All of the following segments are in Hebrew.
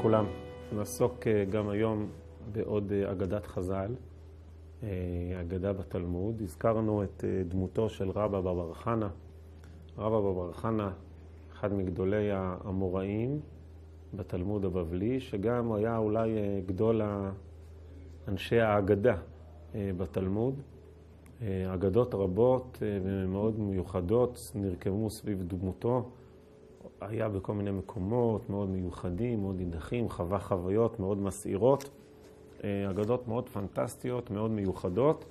לכולם. נעסוק גם היום בעוד אגדת חז"ל, אגדה בתלמוד. הזכרנו את דמותו של רבא בר חנא. רבא בר חנא, אחד מגדולי האמוראים בתלמוד הבבלי, שגם היה אולי גדול אנשי האגדה בתלמוד. אגדות רבות ומאוד מיוחדות נרקמו סביב דמותו. היה בכל מיני מקומות מאוד מיוחדים, מאוד נידחים, חווה חוויות מאוד מסעירות, אגדות מאוד פנטסטיות, מאוד מיוחדות,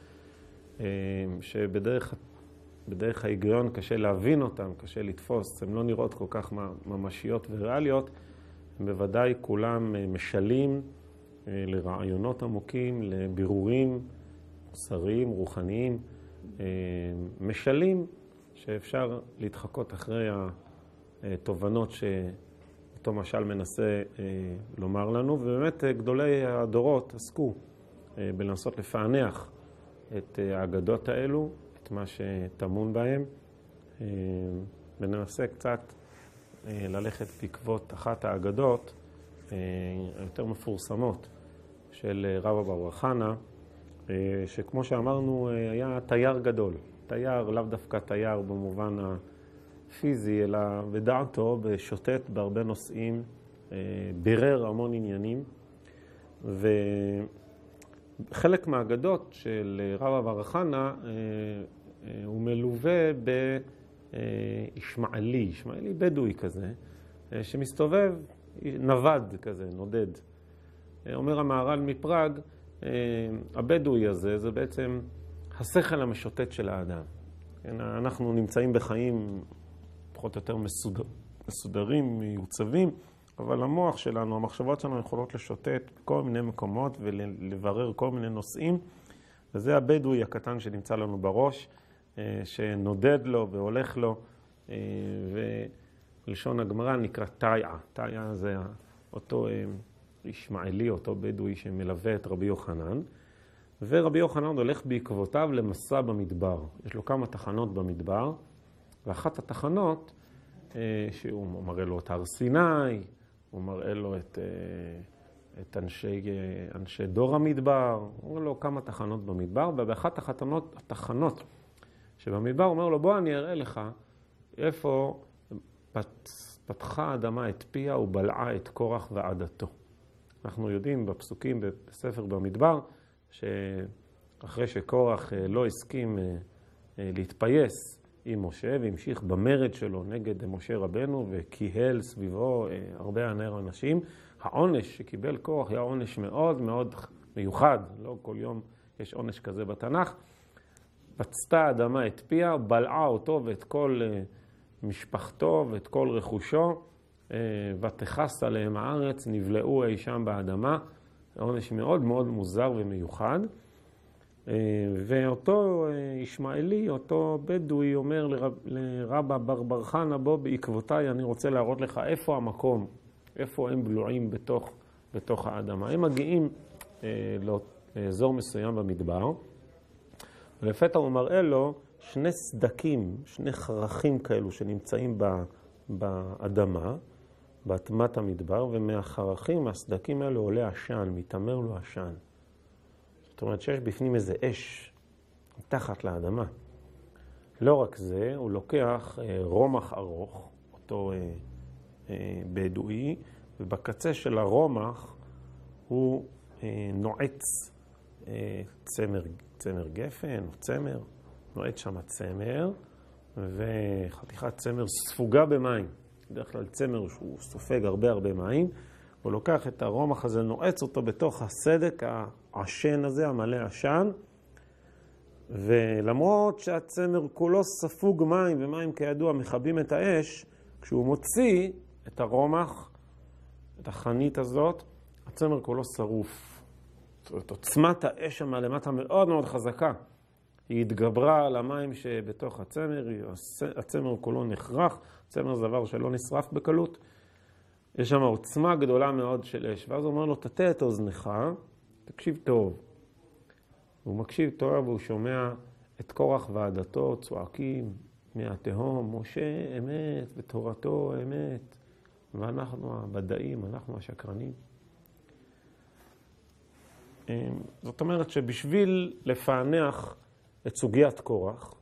שבדרך ההיגיון קשה להבין אותן, קשה לתפוס, הן לא נראות כל כך ממשיות וריאליות, בוודאי כולם משלים לרעיונות עמוקים, לבירורים מוסריים, רוחניים, משלים שאפשר להתחקות אחרי התובנות שאותו משל מנסה לומר לנו, ובאמת גדולי הדורות עסקו בלנסות לפענח את האגדות האלו, את מה שטמון בהם, וננסה קצת ללכת בעקבות אחת האגדות היותר מפורסמות של רבא בר חנא, שכמו שאמרנו היה תייר גדול, תייר לאו דווקא תייר במובן פיזי, אלא בדעתו, בשוטט בהרבה נושאים, בירר המון עניינים, וחלק מהאגדות של רבא בר חנא הוא מלווה בישמעאלי, ישמעאלי בדואי כזה, שמסתובב, נווד כזה, נודד. אומר המהר"ל מפראג, הבדואי הזה זה בעצם השכל המשוטט של האדם. אנחנו נמצאים בחיים פחות או יותר מסודרים, מיוצבים, אבל המוח שלנו, המחשבות שלנו יכולות לשוטט בכל מיני מקומות ולברר כל מיני נושאים, וזה הבדואי הקטן שנמצא לנו בראש, שנודד לו והולך לו, ולשון הגמרא נקרא תאיה. תאיה זה אותו ישמעאלי, אותו בדואי שמלווה את רבי יוחנן, ורבי יוחנן הולך בעקבותיו למסע במדבר. יש לו כמה תחנות במדבר, ואחת התחנות שהוא מראה לו את הר סיני, הוא מראה לו את אנשי דור המדבר, הוא אומר לו כמה תחנות במדבר, ובאחת התחנות שבמדבר הוא אומר לו, בוא אני אראה לך איפה פתחה האדמה את פיה ובלעה את קורח ועדתו. אנחנו יודעים בפסוקים בספר במדבר, שאחרי שקורח לא הסכים להתפייס עם משה, והמשיך במרד שלו נגד משה רבנו, וקיהל סביבו הרבה אנשים, העונש שקיבל קורח היה עונש מאוד מאוד מיוחד, לא כל יום יש עונש כזה בתנ"ך. פצתה האדמה את פיה, בלעה אותו ואת כל משפחתו ואת כל רכושו, ותכס עליהם הארץ, נבלעו אי שם באדמה, עונש מאוד מאוד מוזר ומיוחד. ואותו ישמעאלי, אותו בדואי אומר לרבא בר חנא, בוא בעקבותיי, אני רוצה להראות לך איפה המקום, איפה הם בלועים בתוך האדמה. הם מגיעים לאזור מסוים במדבר, ולפתע הוא מראה לו שני סדקים, שני חרכים כאלו שנמצאים באדמה, באדמת המדבר, ומהחרכים, מהסדקים האלו עולה עשן, מתאמר לו עשן. זאת אומרת שיש בפנים איזה אש מתחת לאדמה. לא רק זה, הוא לוקח רומח ארוך, אותו בדואי, ובקצה של הרומח הוא נועץ צמר גפן או צמר, נועץ שם צמר, וחתיכת צמר ספוגה במים. בדרך כלל צמר שהוא סופג הרבה מים, הוא לוקח את הרומח הזה, נועץ אותו בתוך הסדק העשן הזה, המלא עשן, ולמרות שהצמר כולו ספוג מים, ומים כידוע מכבים את האש, כשהוא מוציא את הרומח, את החנית הזאת, הצמר כולו שרוף. זאת עוצמת האש המלמטה מאוד מאוד חזקה. היא התגברה על המים שבתוך הצמר, הצמר כולו נחרח, הצמר זה דבר שלא נשרף בקלות. יש שם עוצמה גדולה מאוד של אש, ואז הוא אומר לו, תטה את אוזנך, תקשיב טוב. הוא מקשיב טוב והוא שומע את קורח ועדתו צועקים מהתהום, משה אמת ותורתו אמת. ואנחנו הבדאים, אנחנו השקרנים. זאת אומרת שבשביל לפענח את סוגיית קורח,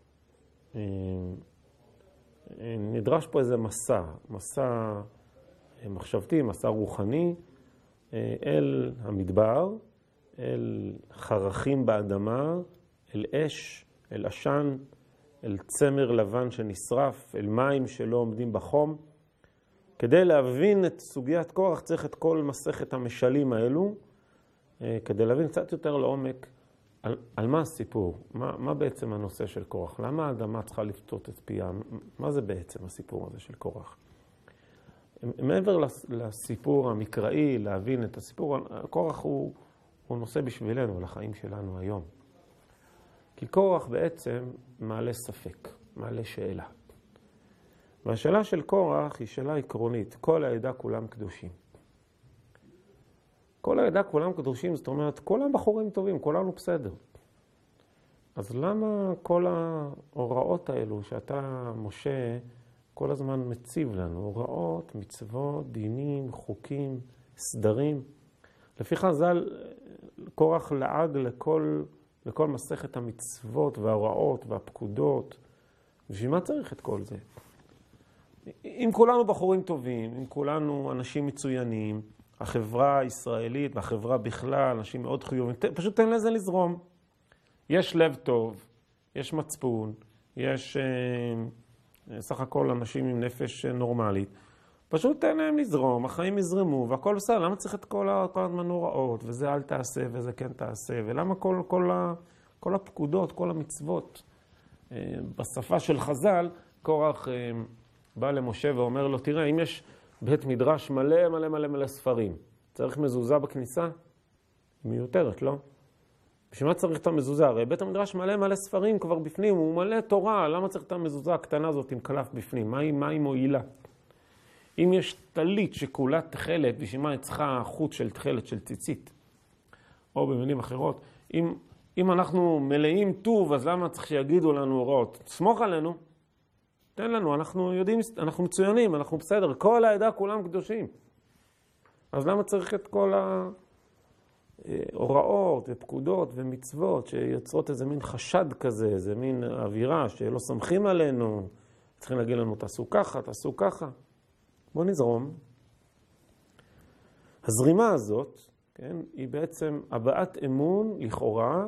נדרש פה איזה מסע מחשבתי, מסע רוחני, אל המדבר, אל חרכים באדמה, אל אש, אל עשן, אל צמר לבן שנשרף, אל מים שלא עומדים בחום. כדי להבין את סוגיית קורח צריך את כל מסכת המשלים האלו, כדי להבין קצת יותר לעומק על מה הסיפור, מה בעצם הנושא של קורח, למה האדמה צריכה לפתות את פיה, מה זה בעצם הסיפור הזה של קורח. מעבר לסיפור המקראי, להבין את הסיפור, קורח הוא נושא בשבילנו, לחיים שלנו היום. כי קורח בעצם מעלה ספק, מעלה שאלה. והשאלה של קורח היא שאלה עקרונית, כל העדה כולם קדושים. כל העדה כולם קדושים, זאת אומרת, כל הבחורים טובים, כולנו בסדר. אז למה כל ההוראות האלו שאתה, משה, כל הזמן מציב לנו? הוראות, מצוות, דינים, חוקים, סדרים. לפי חז"ל, קורח לעג לכל מסכת המצוות וההוראות והפקודות. בשביל מה צריך את כל זה? אם כולנו בחורים טובים, אם כולנו אנשים מצוינים, החברה הישראלית והחברה בכלל, אנשים מאוד חיובים, פשוט תן לזה לזרום. יש לב טוב, יש מצפון, יש סך הכל אנשים עם נפש נורמלית. פשוט תן להם לזרום, החיים יזרמו, והכל בסדר. למה צריך את כל הזמן הוראות, וזה אל תעשה וזה כן תעשה, ולמה כל הפקודות, כל המצוות. בשפה של חז"ל, קורח בא למשה ואומר לו, תראה, אם יש בית מדרש מלא מלא מלא מלא ספרים, צריך מזוזה בכניסה? מיותרת, לא? בשביל מה צריך את המזוזה? הרי בית המדרש מלא מלא ספרים כבר בפנים, הוא מלא תורה, למה צריך את המזוזה הקטנה הזאת עם קלף בפנים? מה היא מועילה? אם יש טלית שכולה תכלת, בשביל מה צריכה חוט של תכלת של ציצית? או במילים אחרות, אם אנחנו מלאים טוב, אז למה צריך שיגידו לנו הוראות? סמוך עלינו, תן לנו, אנחנו יודעים, אנחנו מצוינים, אנחנו בסדר, כל העדה כולם קדושים. אז למה צריך את כל ההוראות ופקודות ומצוות שיוצרות איזה מין חשד כזה, איזה מין אווירה שלא סומכים עלינו, צריכים להגיד לנו תעשו ככה, תעשו ככה. בוא נזרום. הזרימה הזאת, כן, היא בעצם הבעת אמון לכאורה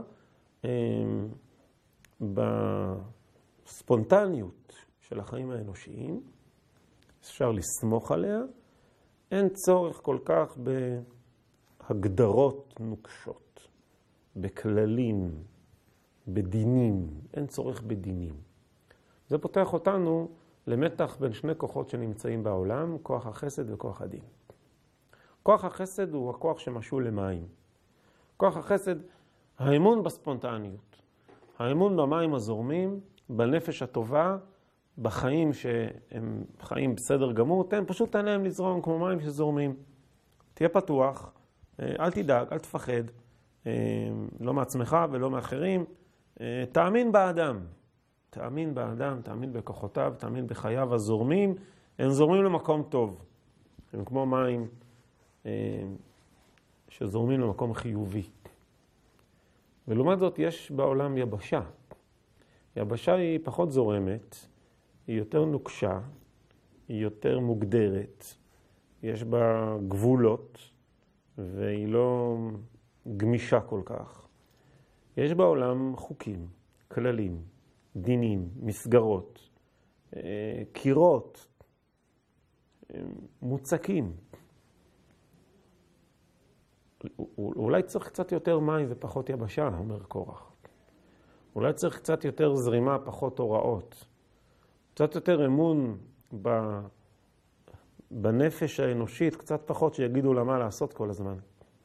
בספונטניות של החיים האנושיים. אפשר לסמוך עליה. אין צורך כל כך בהגדרות נוקשות, בכללים, בדינים. אין צורך בדינים. זה פותח אותנו למתח בין שני כוחות שנמצאים בעולם, כוח החסד וכוח הדין. כוח החסד הוא הכוח שמשול למים. כוח החסד, האמון בספונטניות. האמון במים הזורמים, בנפש הטובה, בחיים שהם חיים בסדר גמור, פשוט תן להם לזרום כמו מים שזורמים. תהיה פתוח, אל תדאג, אל תפחד, לא מעצמך ולא מאחרים. תאמין באדם. תאמין באדם, תאמין בכוחותיו, תאמין בחייו הזורמים. הם זורמים למקום טוב. הם כמו מים שזורמים למקום חיובי. ולעומת זאת יש בעולם יבשה. יבשה היא פחות זורמת, היא יותר נוקשה, היא יותר מוגדרת, יש בה גבולות, והיא לא גמישה כל כך. יש בעולם חוקים, כללים, דינים, מסגרות, קירות, מוצקים. אולי צריך קצת יותר מים ופחות יבשה, אומר קורח. אולי צריך קצת יותר זרימה, פחות הוראות. קצת יותר אמון בנפש האנושית, קצת פחות שיגידו לה מה לעשות כל הזמן.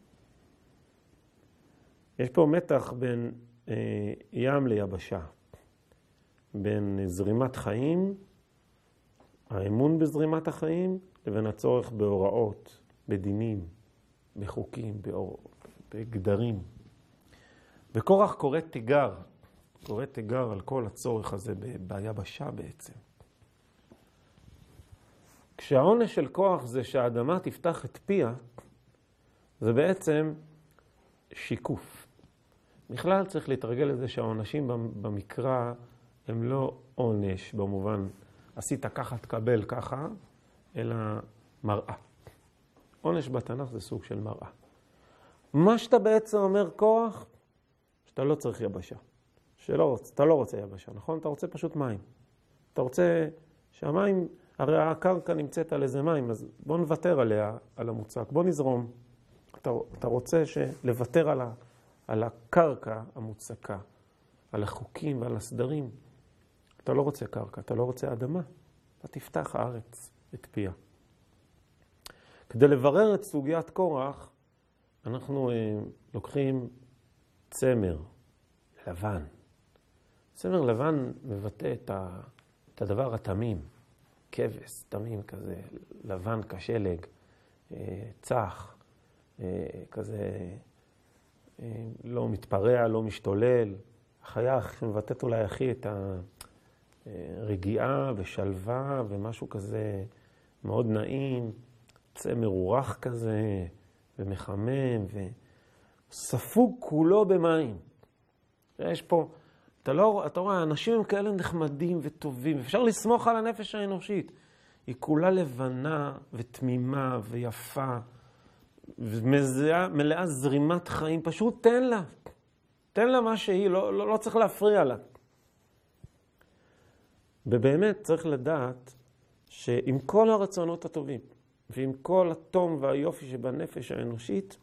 יש פה מתח בין ים ליבשה, בין זרימת חיים, האמון בזרימת החיים, לבין הצורך בהוראות, בדינים, בחוקים, בגדרים. וקורח קורא תיגר על כל הצורך הזה ביבשה בעצם. כשהעונש של כוח זה שהאדמה תפתח את פיה, זה בעצם שיקוף. בכלל צריך להתרגל לזה שהעונשים במקרא הם לא עונש במובן עשית ככה תקבל ככה, אלא מראה. עונש בתנ"ך זה סוג של מראה. מה שאתה בעצם אומר כוח, שאתה לא צריך יבשה. אתה לא רוצה יבשה, נכון? אתה רוצה פשוט מים. אתה רוצה שהמים, הרי הקרקע נמצאת על איזה מים, אז בוא נוותר עליה, על המוצק, בוא נזרום. אתה רוצה לוותר על הקרקע המוצקה, על החוקים ועל הסדרים. אתה לא רוצה קרקע, אתה לא רוצה אדמה. אתה תפתח הארץ את פיה. כדי לברר את סוגיית קורח, אנחנו לוקחים צמר לבן. צמר לבן מבטא את הדבר התמים, כבש, תמים כזה, לבן כשלג, צח, כזה לא מתפרע, לא משתולל. החיה מבטאת אולי הכי את הרגיעה ושלווה ומשהו כזה מאוד נעים, צמר רוח כזה ומחמם וספוג כולו במים. יש פה, אתה רואה, אנשים הם כאלה נחמדים וטובים, אפשר לסמוך על הנפש האנושית. היא כולה לבנה ותמימה ויפה, מלאה זרימת חיים, פשוט תן לה. תן לה מה שהיא, לא צריך להפריע לה. ובאמת צריך לדעת שעם כל הרצונות הטובים, ועם כל התום והיופי שבנפש האנושית,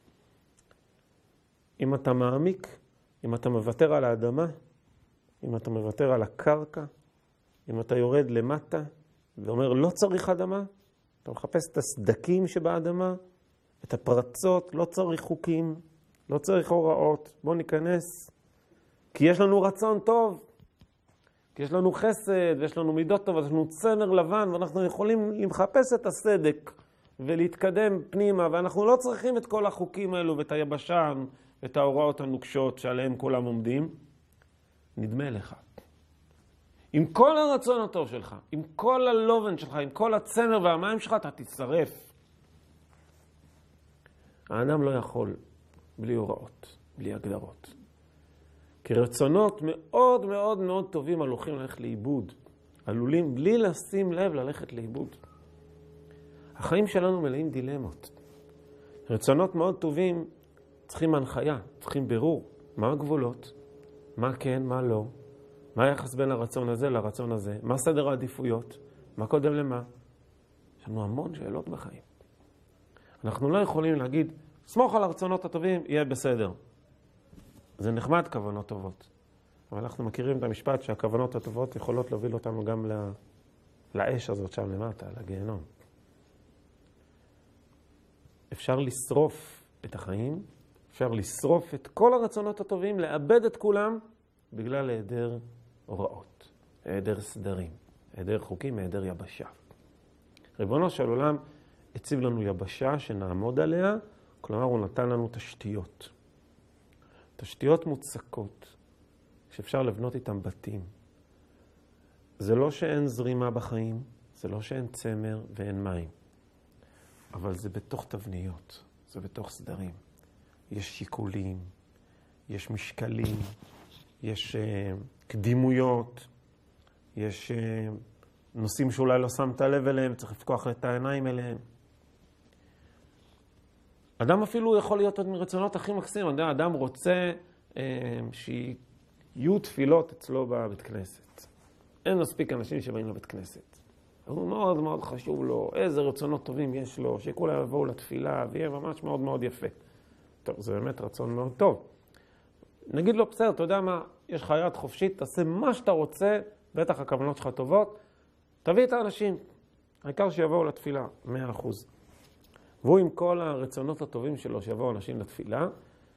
אם אתה מעמיק, אם אתה מוותר על האדמה, אם אתה מוותר על הקרקע, אם אתה יורד למטה ואומר לא צריך אדמה, אתה מחפש את הסדקים שבאדמה, את הפרצות, לא צריך חוקים, לא צריך הוראות, בוא ניכנס, כי יש לנו רצון טוב, כי יש לנו חסד ויש לנו מידות טובות, יש לנו צמר לבן ואנחנו יכולים לחפש את הסדק ולהתקדם פנימה, ואנחנו לא צריכים את כל החוקים האלו ואת היבשן ואת ההוראות הנוקשות שעליהם כולם עומדים. נדמה לך. עם כל הרצון הטוב שלך, עם כל הלובן שלך, עם כל הצמר והמים שלך, אתה תצטרף. האדם לא יכול בלי הוראות, בלי הגדרות. כי רצונות מאוד מאוד מאוד טובים הולכים ללכת לאיבוד. עלולים בלי לשים לב ללכת לאיבוד. החיים שלנו מלאים דילמות. רצונות מאוד טובים צריכים הנחיה, צריכים בירור. מה הגבולות? מה כן, מה לא? מה היחס בין הרצון הזה לרצון הזה? מה סדר העדיפויות? מה קודם למה? יש לנו המון שאלות בחיים. אנחנו לא יכולים להגיד, סמוך על הרצונות הטובים, יהיה בסדר. זה נחמד כוונות טובות. אבל אנחנו מכירים את המשפט שהכוונות הטובות יכולות להוביל אותנו גם לאש הזאת שם למטה, לגיהנום. אפשר לשרוף את החיים, אפשר לשרוף את כל הרצונות הטובים, לאבד את כולם, בגלל היעדר הוראות, היעדר סדרים, היעדר חוקים, היעדר יבשה. ריבונו של עולם הציב לנו יבשה שנעמוד עליה, כלומר הוא נתן לנו תשתיות. תשתיות מוצקות, שאפשר לבנות איתם בתים. זה לא שאין זרימה בחיים, זה לא שאין צמר ואין מים. אבל זה בתוך תבניות, זה בתוך סדרים. יש שיקולים, יש משקלים, יש קדימויות, יש נושאים שאולי לא שמת לב אליהם, צריך לפקוח את העיניים אליהם. אדם אפילו יכול להיות עוד מרצונות הכי מקסימים. אדם רוצה שיהיו תפילות אצלו בבית כנסת. אין מספיק אנשים שבאים לבית כנסת. הוא מאוד מאוד חשוב לו, איזה רצונות טובים יש לו, שכולם יבואו לתפילה, ויהיה ממש מאוד מאוד יפה. טוב, זה באמת רצון מאוד טוב. נגיד לו, בסדר, אתה יודע מה, יש לך יד חופשית, תעשה מה שאתה רוצה, בטח הכוונות שלך טובות, תביא את האנשים, העיקר שיבואו לתפילה, 100%. והוא עם כל הרצונות הטובים שלו, שיבואו אנשים לתפילה,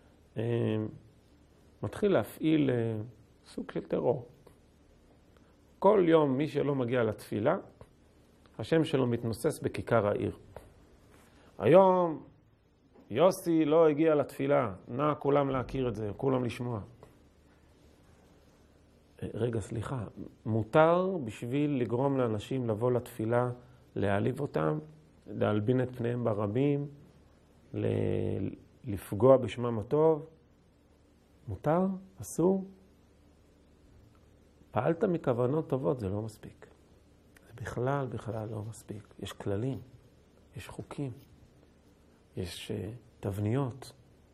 מתחיל להפעיל סוג של טרור. כל יום מי שלא מגיע לתפילה, השם שלו מתנוסס בכיכר העיר. היום יוסי לא הגיע לתפילה, נע כולם להכיר את זה, כולם לשמוע. רגע, סליחה, מותר בשביל לגרום לאנשים לבוא לתפילה, להעליב אותם, להלבין את פניהם ברבים, לפגוע בשמם הטוב. מותר? אסור? פעלת מכוונות טובות, זה לא מספיק. זה בכלל לא מספיק. יש כללים, יש חוקים, יש תבניות.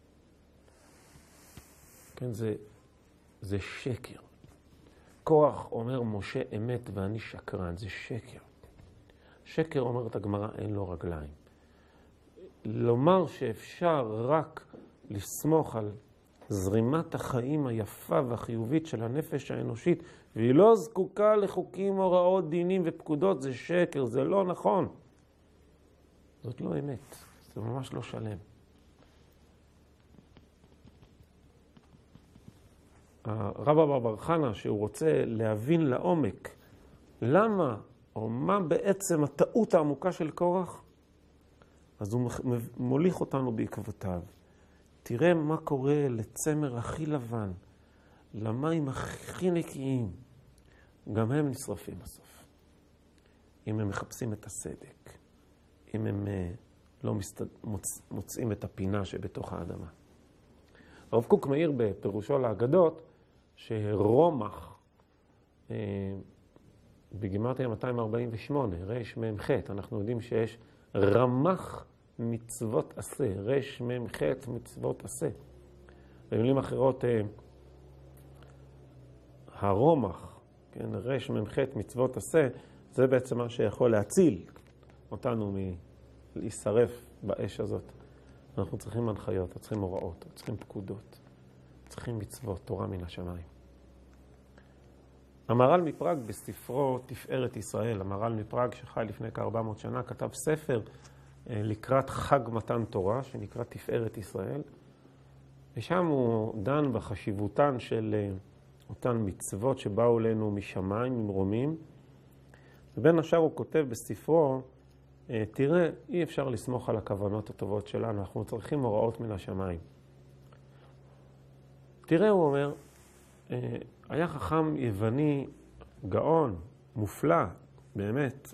כן, זה שקר. קורח אומר משה אמת ואני שקרן, זה שקר. שקר אומרת הגמרא, אין לו רגליים. לומר שאפשר רק לסמוך על זרימת החיים היפה והחיובית של הנפש האנושית, והיא לא זקוקה לחוקים, הוראות, דינים ופקודות, זה שקר, זה לא נכון. זאת לא אמת, זה ממש לא שלם. הרב אבא בר חנה, שהוא רוצה להבין לעומק למה או מה בעצם הטעות העמוקה של קורח, אז הוא מוליך אותנו בעקבותיו. תראה מה קורה לצמר הכי לבן, למים הכי נקיים. גם הם נשרפים בסוף. אם הם מחפשים את הסדק, אם הם לא מוצאים את הפינה שבתוך האדמה. הרב קוק מאיר בפירושו לאגדות, שרומח, בגימטריה 248, רש מ"ח, אנחנו יודעים שיש רמח מצוות עשה, רש מ"ח מצוות עשה. במילים אחרות, הרומח, כן, רש מ"ח מצוות עשה, זה בעצם מה שיכול להציל אותנו מלהישרף באש הזאת. אנחנו צריכים הנחיות, צריכים הוראות, צריכים פקודות, צריכים מצוות, תורה מן השמיים. המהר"ל מפראג בספרו תפארת ישראל, המהר"ל מפראג שחי לפני כ-400 שנה, כתב ספר לקראת חג מתן תורה, שנקרא תפארת ישראל, ושם הוא דן בחשיבותן של אותן מצוות שבאו אלינו משמיים, ממרומים, ובין השאר הוא כותב בספרו, תראה, אי אפשר לסמוך על הכוונות הטובות שלנו, אנחנו צריכים הוראות מן השמיים. תראה, הוא אומר, היה חכם יווני גאון, מופלא, באמת,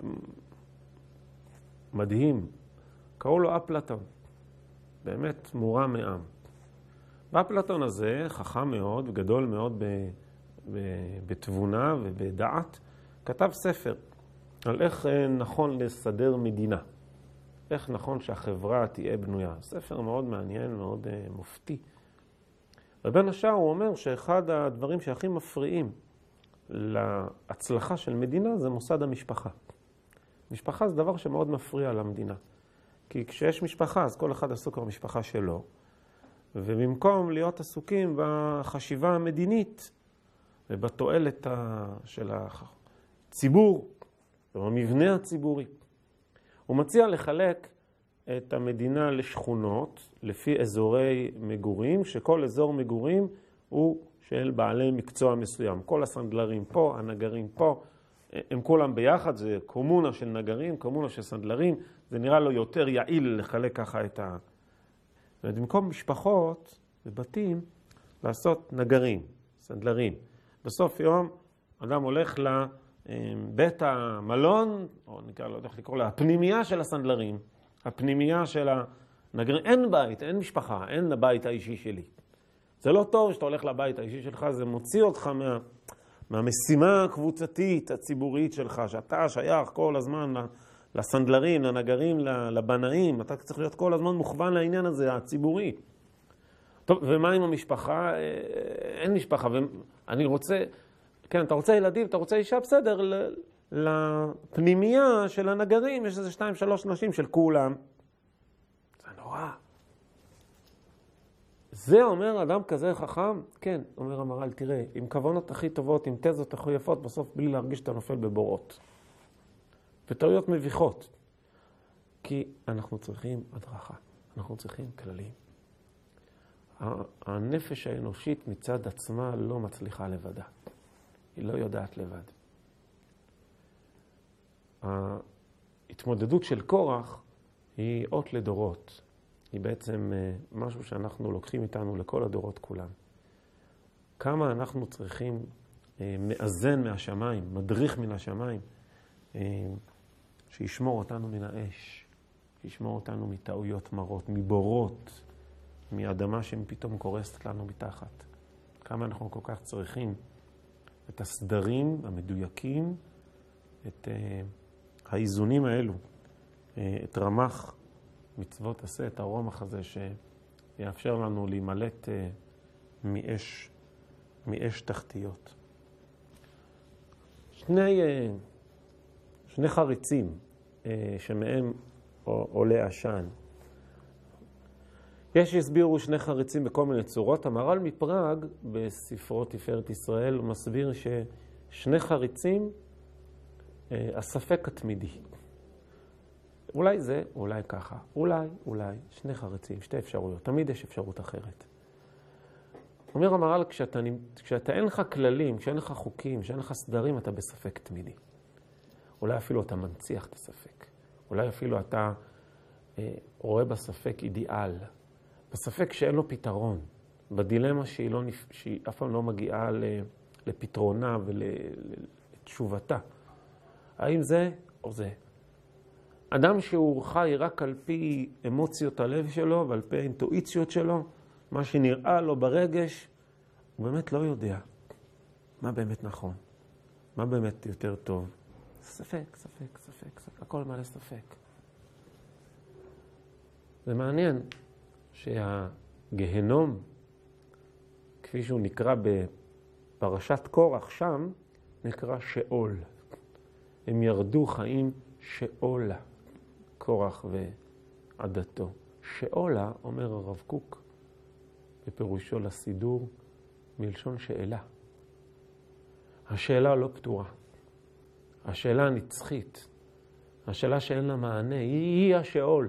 מדהים. קראו לו אפלטון, באמת מורם מעם. ואפלטון הזה, חכם מאוד, גדול מאוד בתבונה ובדעת, כתב ספר על איך נכון לסדר מדינה, איך נכון שהחברה תהיה בנויה. ספר מאוד מעניין, מאוד מופתי. ובין השאר הוא אומר שאחד הדברים שהכי מפריעים להצלחה של מדינה זה מוסד המשפחה. משפחה זה דבר שמאוד מפריע למדינה. כי כשיש משפחה אז כל אחד עסוק במשפחה שלו, ובמקום להיות עסוקים בחשיבה המדינית ובתועלת של הציבור, במבנה הציבורי, הוא מציע לחלק את המדינה לשכונות לפי אזורי מגורים, שכל אזור מגורים הוא של בעלי מקצוע מסוים. כל הסנדלרים פה, הנגרים פה, הם כולם ביחד, זה קומונה של נגרים, קומונה של סנדלרים, זה נראה לו יותר יעיל לחלק ככה את ה... במקום משפחות ובתים, לעשות נגרים, סנדלרים. בסוף יום אדם הולך לבית המלון, או נקרא, לא יודע איך לקרוא לה, הפנימייה של הסנדלרים, הפנימייה של הנגרים. אין בית, אין משפחה, אין הבית האישי שלי. זה לא טוב שאתה הולך לבית האישי שלך, זה מוציא אותך מהמשימה הקבוצתית, הציבורית שלך, שאתה שייך כל הזמן לסנדלרים, לנגרים, לבנאים, אתה צריך להיות כל הזמן מוכוון לעניין הזה, הציבורי. טוב, ומה עם המשפחה? אין משפחה, ואני רוצה, כן, אתה רוצה ילדים, אתה רוצה אישה, בסדר, לפנימייה של הנגרים, יש איזה 2-3 נשים של כולם. זה נורא. זה אומר אדם כזה חכם? כן, אומר המהר"ל, תראה, עם כוונות הכי טובות, עם תזות הכי יפות, בסוף בלי להרגיש שאתה נופל בבורות. וטעויות מביכות. כי אנחנו צריכים הדרכה, אנחנו צריכים כללים. הנפש האנושית מצד עצמה לא מצליחה לבדה. היא לא יודעת לבד. ההתמודדות של קורח היא אות לדורות. היא בעצם משהו שאנחנו לוקחים איתנו לכל הדורות כולם. כמה אנחנו צריכים מאזן מהשמיים, מדריך מן השמיים, שישמור אותנו מן האש, שישמור אותנו מטעויות מרות, מבורות, מאדמה שפתאום קורסת לנו מתחת. כמה אנחנו כל כך צריכים את הסדרים המדויקים, את האיזונים האלו, את רמ"ח מצוות עשה, את הרומח הזה שיאפשר לנו להימלט מאש תחתיות. שני חריצים שמהם עולה עשן. יש הסבירו שני חריצים בכל מיני צורות. המהר"ל מפראג בספרו תפארת ישראל הוא מסביר ששני חריצים הספק התמידי. אולי זה, אולי ככה, אולי, שני חריצים, שתי אפשרויות. תמיד יש אפשרות אחרת. אומר המהר"ל, כשאתה אין לך כללים, כשאין לך חוקים, כשאין לך סדרים, אתה בספק תמידי. אולי אפילו אתה מנציח את הספק. אולי אפילו אתה רואה בספק אידיאל. בספק שאין לו פתרון. בדילמה שהיא אף פעם לא מגיעה לפתרונה ולתשובתה. האם זה או זה? אדם שהוא חי רק על פי אמוציות הלב שלו ועל פי האינטואיציות שלו, מה שנראה לו ברגש, הוא באמת לא יודע מה באמת נכון, מה באמת יותר טוב. ספק, הכל מלא ספק. זה מעניין שהגהנום, כפי שהוא נקרא בפרשת קורח שם, נקרא שאול. הם ירדו חיים שאולה, קורח ועדתו. שאולה, אומר הרב קוק, בפירושו לסידור, מלשון שאלה. השאלה לא פתורה. השאלה הנצחית. השאלה שאין לה מענה, היא השאול.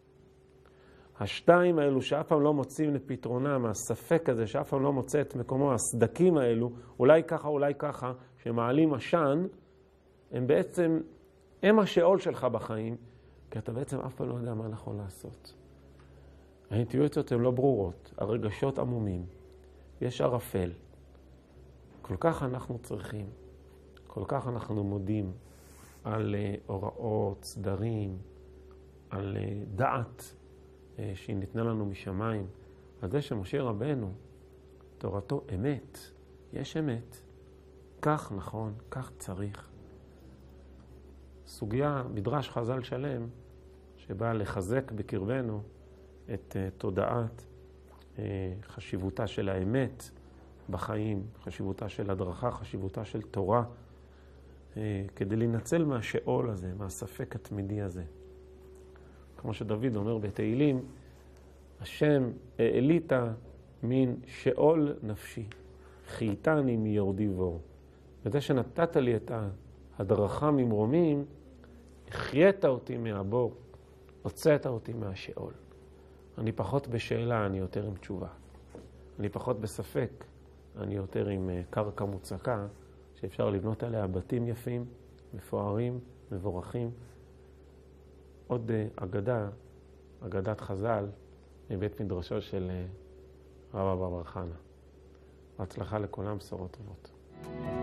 השתיים האלו שאף פעם לא מוצאים לפתרונם, הספק הזה שאף פעם לא מוצא את מקומו, הסדקים האלו, אולי ככה, שמעלים עשן, הם בעצם, הם השאול שלך בחיים, כי אתה בעצם אף פעם לא יודע מה נכון לעשות. האינטואיציות הן לא ברורות, הרגשות עמומים, יש ערפל. כל כך אנחנו צריכים, כל כך אנחנו מודים על הוראות, סדרים, על דעת שהיא ניתנה לנו משמיים, על זה שמשה רבנו, תורתו אמת, יש אמת, כך נכון, כך צריך. סוגיה, מדרש חז"ל שלם, שבא לחזק בקרבנו את תודעת חשיבותה של האמת בחיים, חשיבותה של הדרכה, חשיבותה של תורה, כדי להינצל מהשאול הזה, מהספק התמידי הזה. כמו שדוד אומר בתהילים, השם העלית מן שאול נפשי, חייתני מיורדי בור. וזה שנתת לי את ההדרכה ממרומים, החיית אותי מהבור, הוצאת אותי מהשאול. אני פחות בשאלה, אני יותר עם תשובה. אני פחות בספק, אני יותר עם קרקע מוצקה, שאפשר לבנות עליה בתים יפים, מפוארים, מבורכים. עוד אגדת חז"ל, מבית מדרשו של רב אבא בר חנה. בהצלחה לכולם, בשורות טובות.